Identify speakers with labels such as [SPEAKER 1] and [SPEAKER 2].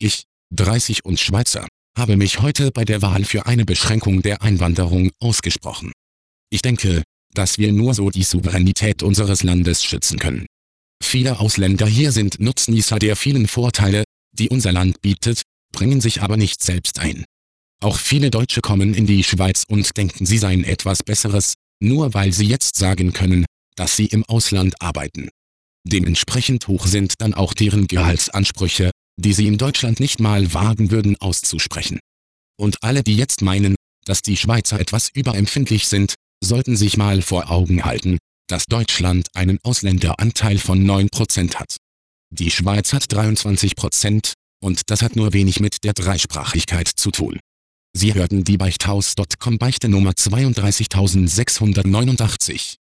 [SPEAKER 1] Ich, 30 und Schweizer, habe mich heute bei der Wahl für eine Beschränkung der Einwanderung ausgesprochen. Ich denke, dass wir nur so die Souveränität unseres Landes schützen können. Viele Ausländer hier sind Nutznießer der vielen Vorteile, die unser Land bietet, bringen sich aber nicht selbst ein. Auch viele Deutsche kommen in die Schweiz und denken, sie seien etwas Besseres, nur weil sie jetzt sagen können, dass sie im Ausland arbeiten. Dementsprechend hoch sind dann auch deren Gehaltsansprüche, die sie in Deutschland nicht mal wagen würden auszusprechen. Und alle, die jetzt meinen, dass die Schweizer etwas überempfindlich sind, sollten sich mal vor Augen halten, dass Deutschland einen Ausländeranteil von 9% hat. Die Schweiz hat 23% und das hat nur wenig mit der Dreisprachigkeit zu tun. Sie hörten die Beichthaus.com Beichte Nummer 32689.